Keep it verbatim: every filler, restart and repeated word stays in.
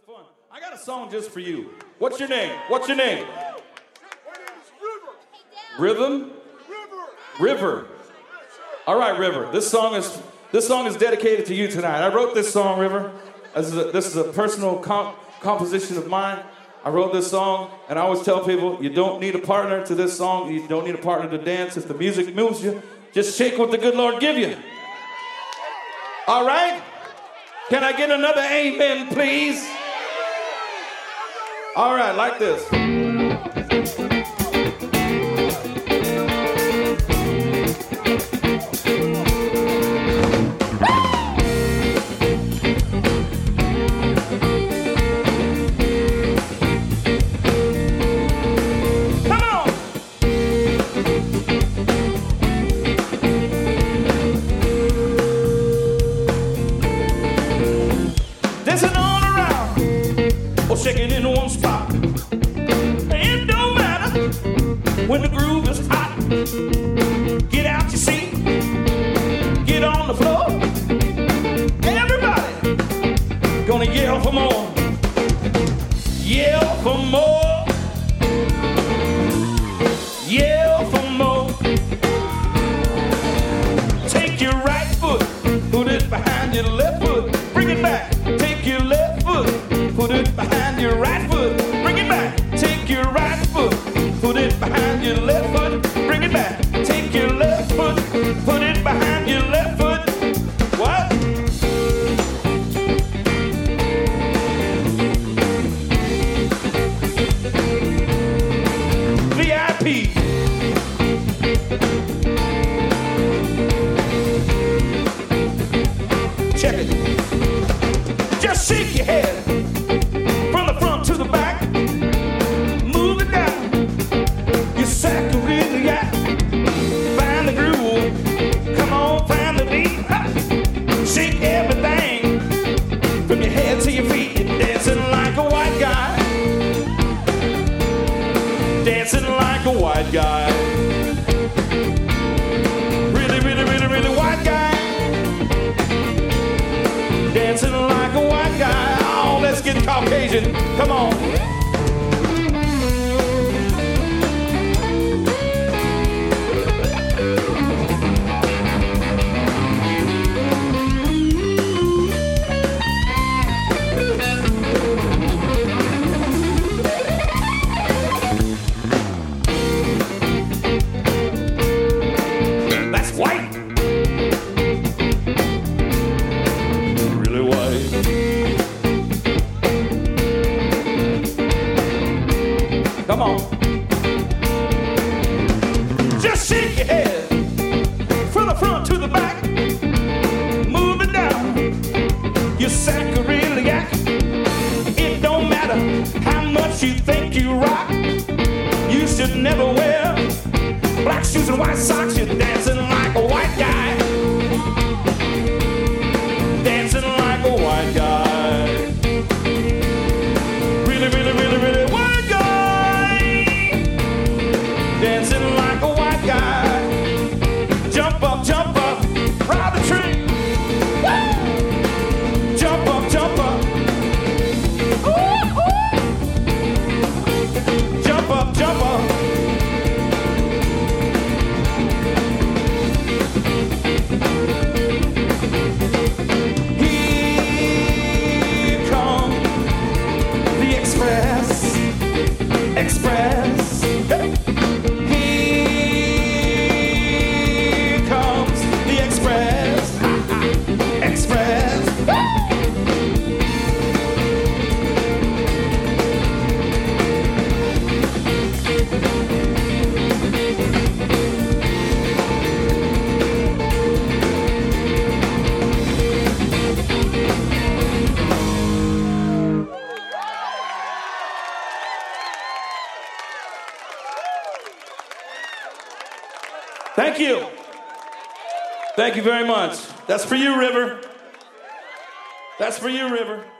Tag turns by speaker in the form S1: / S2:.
S1: fun. I got a song just for you. What's your name? What's your name?
S2: My name is River.
S1: Rhythm?
S2: River.
S1: River. All right, River. This song is this song is dedicated to you tonight. I wrote this song, River. This is a, this is a personal comp- composition of mine. I wrote this song, and I always tell people, you don't need a partner to this song. You don't need a partner to dance. If the music moves you, just shake what the good Lord give you. All right? Can I get another amen, please? All right, like this. Shaking in one spot. It don't matter when the groove is hot. Get out your seat, get on the floor. Everybody gonna yell for more. Yell for more. Yell for more. Take your right foot, put it behind your left foot. Bring it back. Take your left foot, put it behind your right foot. Bring it back. Take your right foot, put it behind your left foot. Bring it back. Take your left foot, put it behind your left foot. What? V I P. Check it. Just shake your head. Find the groove, come on, find the beat. Ha! Shake everything from your head to your feet. You're dancing like a white guy, dancing like a white guy, really, really, really, really white guy, dancing like a white guy. Oh, let's get Caucasian, come on. Come on. Just shake your head from the front to the back. Move it down. You sacroiliac. It don't matter how much you think you rock. You should never wear black shoes and white socks. You're dancing like a white guy. Dancing like a white guy. Really, really, really, really white guy. Dancing like a white guy. Jump up, jump up, ride the tree. Woo! Jump up, jump up. Ooh, ooh. Jump up, jump up. Here comes the express, express. Hey. Thank you. Thank you very much. That's for you, River. That's for you, River.